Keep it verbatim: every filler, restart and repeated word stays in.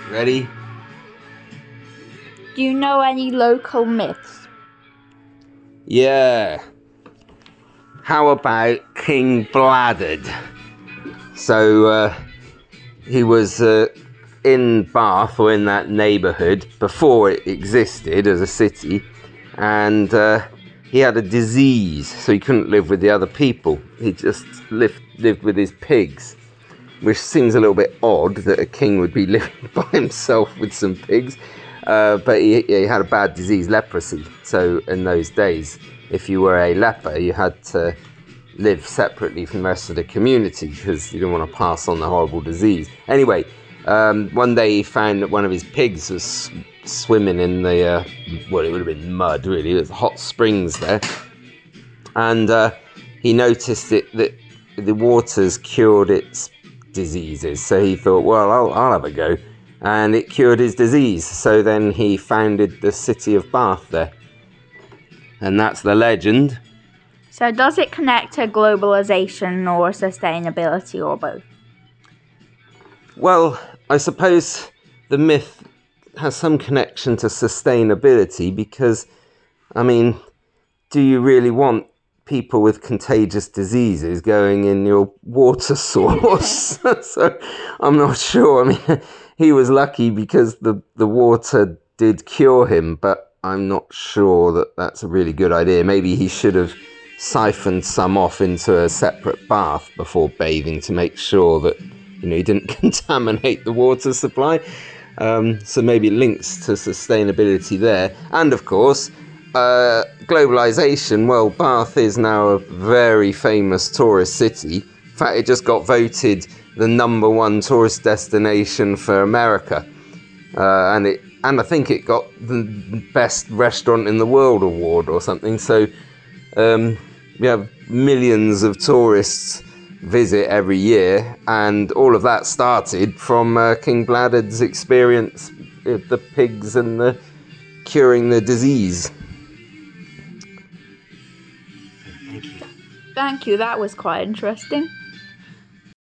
Ready? Do you know any local myths? Yeah. How about King Bladud? So, uh, he was uh, in Bath, or in that neighbourhood, before it existed as a city, and uh, he had a disease, so he couldn't live with the other people. He just lived, lived with his pigs, which seems a little bit odd that a king would be living by himself with some pigs. Uh, but he, he had a bad disease, leprosy. So in those days, if you were a leper, you had to live separately from the rest of the community because you didn't want to pass on the horrible disease. Anyway, um, one day he found that one of his pigs was swimming in the, uh, well, it would have been mud, really. It was hot springs there. And uh, he noticed it, that the waters cured its diseases. So he thought, well, I'll, I'll have a go. And it cured his disease. So then he founded the city of Bath there. And that's the legend. So does it connect to globalization or sustainability or both? Well, I suppose the myth has some connection to sustainability because, I mean, do you really want people with contagious diseases going in your water source? So I'm not sure. I mean, he was lucky because the, the water did cure him, but I'm not sure that that's a really good idea. Maybe he should have siphoned some off into a separate bath before bathing to make sure that, you know, he didn't contaminate the water supply. Um, so maybe links to sustainability there. And of course, uh, globalization. Well, Bath is now a very famous tourist city. In fact, it just got voted the number one tourist destination for America. Uh, and it, and I think it got the best restaurant in the world award or something. So um, we have millions of tourists visit every year, and all of that started from uh, King Bladud's experience with the pigs and the curing the disease. Thank you, that was quite interesting.